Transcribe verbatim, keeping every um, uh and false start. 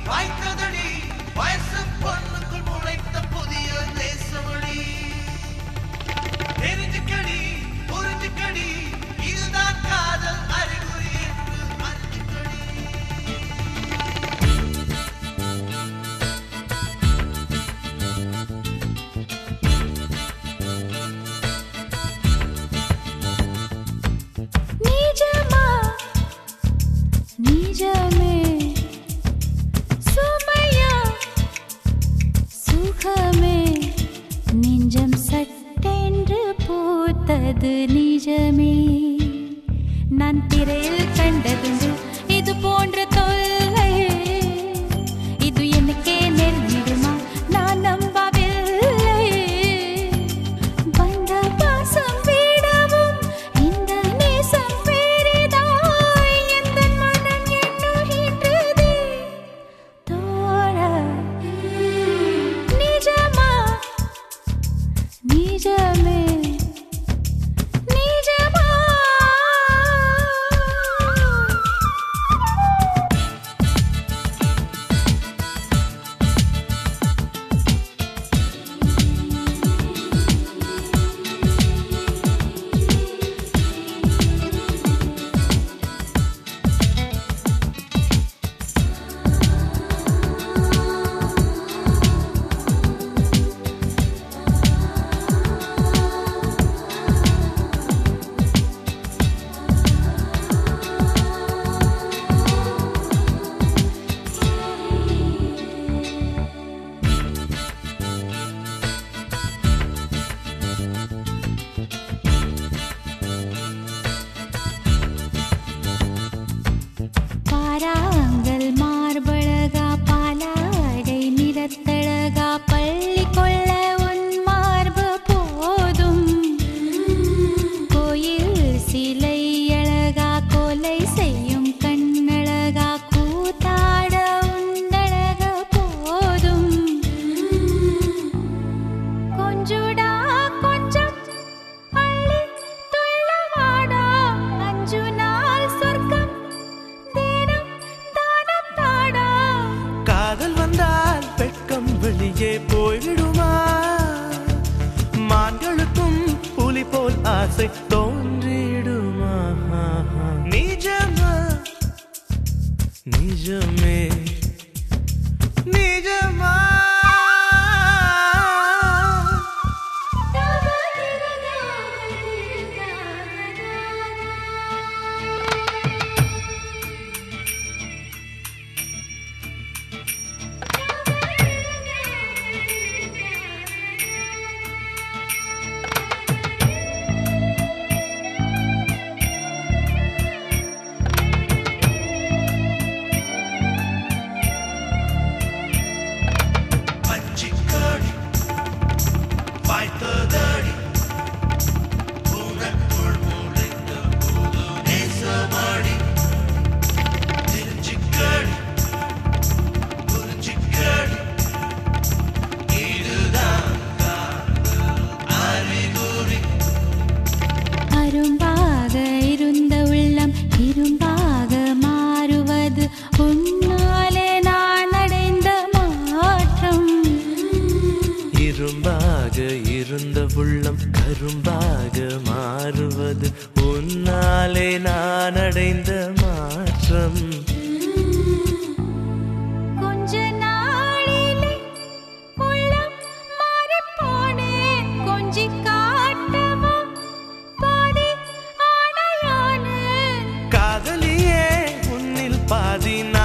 வாய்த்ததடி வயசு பொண்ணுக்குள் முளைத்த புதிய தேசமொழி. தெரிஞ்சுக்கடி புரிஞ்சுக்கடி இதுதான் காதல் அறிகுறி என்று அறிஞ்சுக்கடி. நிஜமா நிஜமே சுமையா சுகமே நெஞ்சம் சட்டென்று பூத்தது நிஜமே. நான் திரையில் கண்டதுண்டு இது போன்ற தொல்லை. இது எனக்கே நெருங்கிடுமா நான் நம்பவில்லை. வந்த பாசம் விடவும் இந்த நேசம் பெரிதாய் எந்த மனம் எண்ணுகின்றதே தோழா. நிஜமா நிஜமே நிஜமா. பாராங்கல் மார்பழகா பாலாடை நிறத்தழகா பள்ளி கொள்ள உன் மார்பு போதும். கோயில் சிலை அழகா கொலை செய்யும் கண்ணழகா கூத்தாட உண்டழக போதும். கொஞ்சுடா கொஞ்சம் அள்ளி துள்ளவாடா அஞ்சு நாள் சொர்க்கம் தினம் தானம் தாடா. காதல் வந்தால் வெட்கம் வெளியே போய்விடுமா? மான்களுக்கும் புலி போல் ஆசை தோன்றிடுமா? நிஜமா நிஜமே நிஜமா. பச்சிக்கடி வாய்த்ததடி உனக்குள் முளைத்த புது நேசமடி. தெரிஞ்சுக்கடி புரிஞ்சுக்கடி இதுதான் காதல் அறிகுறி. அரும்பாக இருந்த உள்ளம் இரும்பாக மாறுவது உன்னாலே நான் அடைந்த மாற்றம். இரும்பாக இருந்த உள்ளம் கரும்பாக மாறுவது உன்னாலே நான் அடைந்த மாற்றம். கொஞ்ச நாளிலே உள்ளம் மாறிப் போனேன். கொஞ்சி காட்டவா பாதி ஆணையானேன். காதலியே உன்னில் பாதி